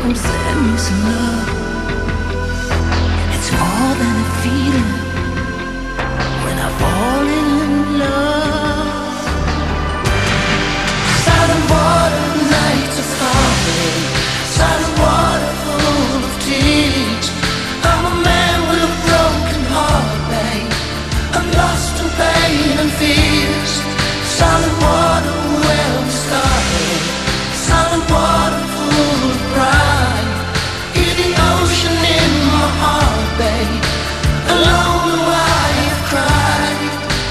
Send me some love. It's more than a feeling when I fall in love. Silent water, nights of heartache. Silent water full of tears. I'm a man with a broken heart, babe. I'm lost in pain and fears. Silent water where we started. Silent water full of pride. Hear the ocean in my heart, babe. Alone I have cried.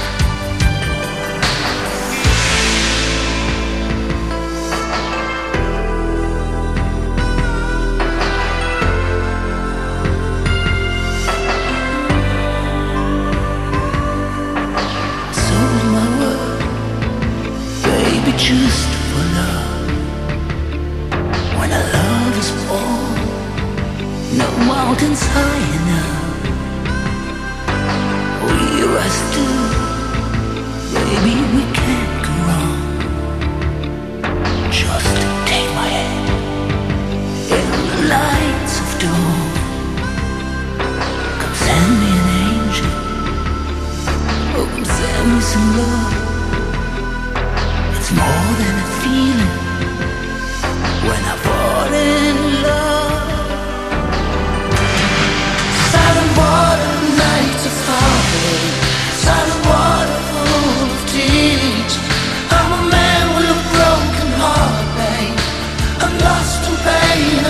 Sold my world, baby, just for love. When a love is born, no mountains high enough. We rise to, baby, we can't go wrong. Just take my hand in the lights of dawn. Come send me an angel. Oh, come send me some love. It's more than a feeling when I fall in love. Silent water, nights of heartache. Silent water full of tears. I'm a man with a broken heart, babe. I'm lost in pain